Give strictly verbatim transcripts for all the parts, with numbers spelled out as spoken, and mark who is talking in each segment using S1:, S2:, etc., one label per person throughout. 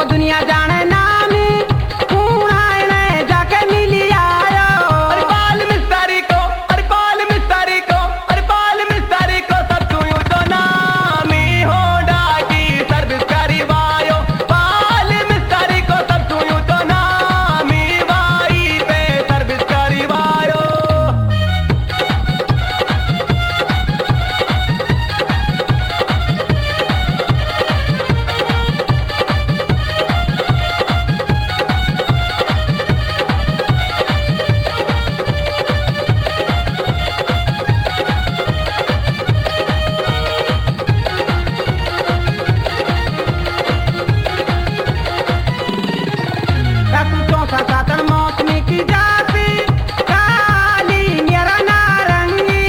S1: दुनिया जाने नामी पूरा जाके मिली आयो।
S2: अरे पाल मिस्त्री को, अरे पाल मिस्त्री को, अरे पाल मिस्त्री को सब तू यूं तो नामी होंडा की सर्विस करवायो। पाल मिस्त्री को सब तू यूं तो नामी वाई पे सर्विस करवायो।
S1: तू चौसा सातन मौसमी की जाती काली नियरा नारंगी।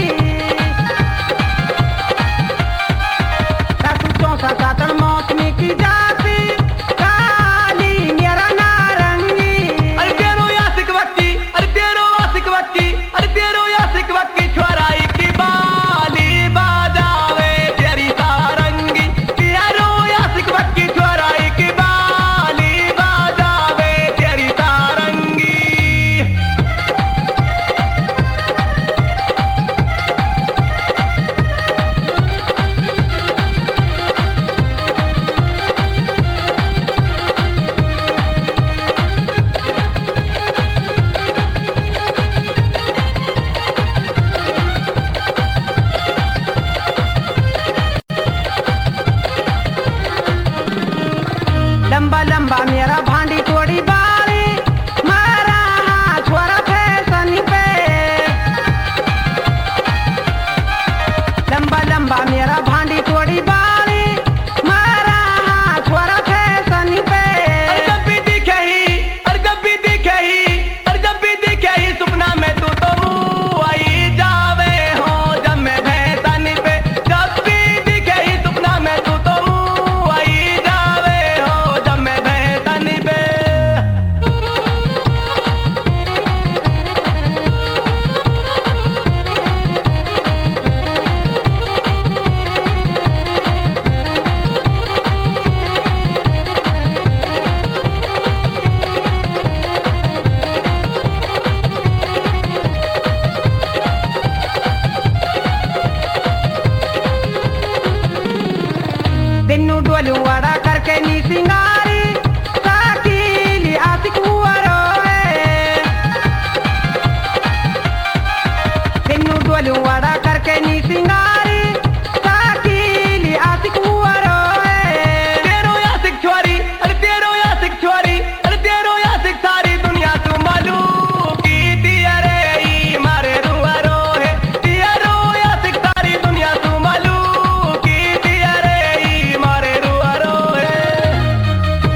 S1: तू चौसा सातन मौसमी की जाती काली नियरा नारंगी।
S2: अरे तेरो यासिक वक्की, अरे तेरो आशिक वक्की, अरे तेरो यासिक वक्की छोराई की बाली बाजावे तेरी सारंगी। तेरो यासिक वक्की छोराई की बाली बाजावे तेरी सारंगी।
S1: लंबा लंबा मेरा भांडी थोड़ी बारी मारा हाथ छोरा फैशन पे। लंबा लंबा मेरा भांडी थोड़ी बारी मारा हाथ छोरा फैशन पे।
S2: अरे जब भी दिखे ही, अरे जब भी दिखे ही, अरे जब भी दिखे ही सपना में तू तो मुँह आई जावे हो जब मैं भैंसन पे। जब भी दिखे ही सपना में तू तो मुँह आई जावे हो जब मैं भैंसन पे।
S1: दिनू डोलू वाड़ा करके नी सिंगारी साकीली आशिक हुआ रोए। दिनू डोलू वाड़ा करके नी सिंगारी साकीली आशिक हुआ रोए।
S2: तेरो यासिक छोरी, अरे तेरो यासिक छोरी, अरे तेरो यासिक सारी दुनिया तू मालूम की दिया रे ई मारे रुआ रोहे। तेरो यासिक सारी दुनिया तू मालूम की दिया रे ई मारे रुआ रोहे।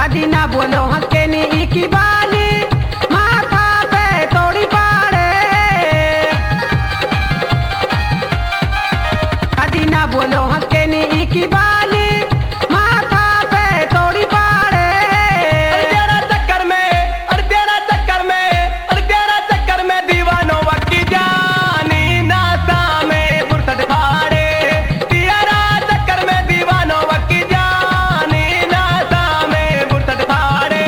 S1: कदी ना बोलो हंस के नी की बाली माथा पे तोड़ी पाड़े कदी ना बोलो हंस के नी की बाली माथा पे तोड़ी पाड़े
S2: अरे तेरा चक्कर में अरे तेरा चक्कर में अरे तेरा चक्कर में दीवानों वक्की जानी नासा में फुर्सत फाड़े तेरा चक्कर में दीवानों वक्की जानी नासा में फुर्सत फाड़े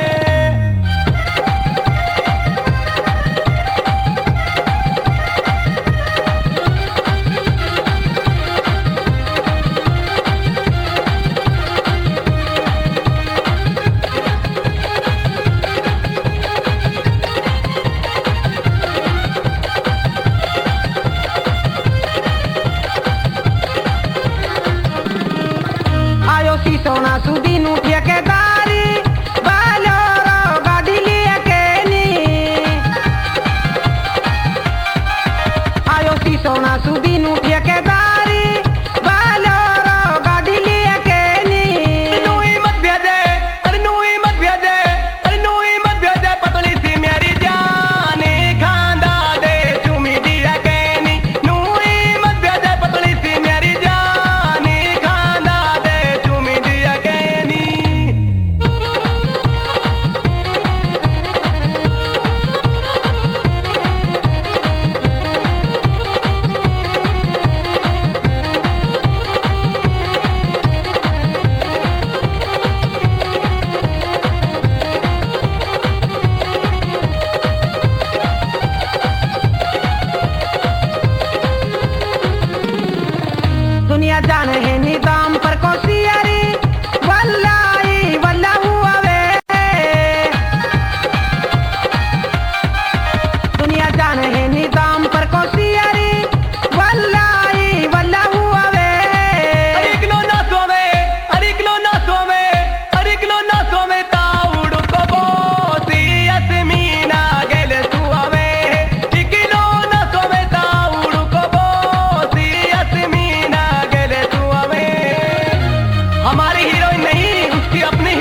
S1: आयो सी सोना सुदी नु ठेकेदारी बालोरो गाड़ी लिए के नी आयो सी सोना सुदी नु ठेकेदारी बालोरो गाड़ी लिए के नी
S2: नूई मत भेजे अरे नूई मत भेजे अरे नूई मत भेजे पतली सी मेरी जानी खांदा दे चुमी दिया कहनी नूई मत भेजे पतली सी मेरी जानी खांदा दे चुमी दिया कहनी
S1: दुनिया जाने है निदाम पर कोसियारी वल्लाई वल्ला हुआ वे दुनिया जाने है निदाम पर कोसियारी वल्लाई वल्ला हुआ वे
S2: अरे किलो ना सोवे अरे किलो ना सोवे अरे किलो ना सोवे ताउड़ को बोसी असमीना गेले सुआवे किलो ना सोवे ताउड़ को बोसी असमीना गेले सुआवे हमारी हीरोइन नहीं उसकी अपनी